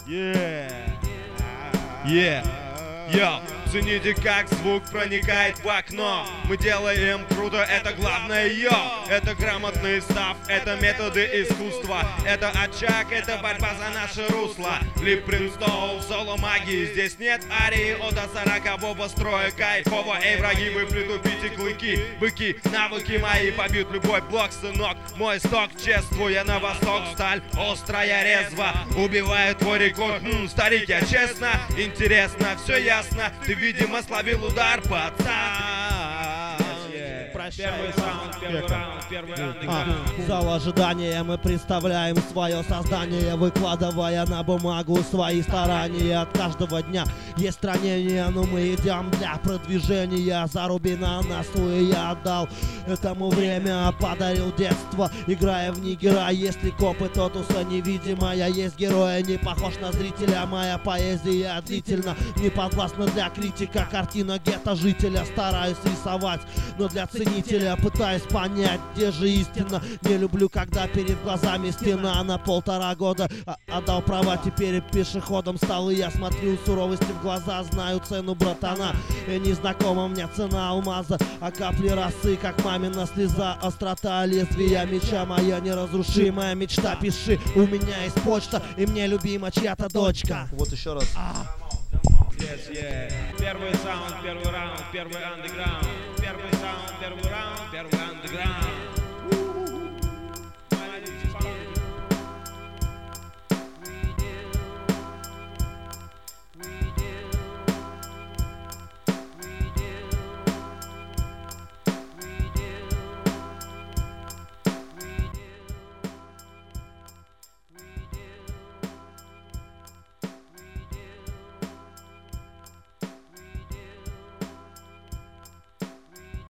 Йо, цените, как звук проникает в окно. Мы делаем круто, это главное, йо. Это грамотный став, это методы искусства. Это очаг, это борьба за наше русло. Флип Принстоу, соло магии. Здесь нет арии от 40-го строя. Кайфово, эй, враги, вы притупите клыки. Быки, навыки мои побьют любой блок, сынок. Мой сток, чествуя на восток. Сталь острая, резво, убивает твой рекорд. Старик, я честно, интересно, все ясно. Ты, видимо, словил удар, пацан. Первый саунд, первый раунд, первый андеграунд. Зал ожидания, мы представляем свое создание, выкладывая на бумагу свои старания. От каждого дня есть ранения, но мы идем для продвижения. За рубина на свой я отдал этому время, подарил детство, играя в нигера. Если копы Тотуса невидимая, есть героя, не похож на зрителя. Моя поэзия длительно, не подвластна для критика. Картина гетто жителя стараюсь рисовать, но для ценителя пытаюсь понять, где же истина. Не люблю, когда перед глазами стена. На 1,5 года отдал права, теперь пешеходом стал. И я смотрю суровости в глаза, знаю цену братана. И незнакома мне цена алмаза, а капли росы, как мамина слеза. Острота лезвия меча, моя неразрушимая мечта. Пиши, у меня есть почта, и мне любима чья-то дочка. Вот еще раз. Первый саунд, первый раунд, первый андеграунд. Первый саунд, первый раунд.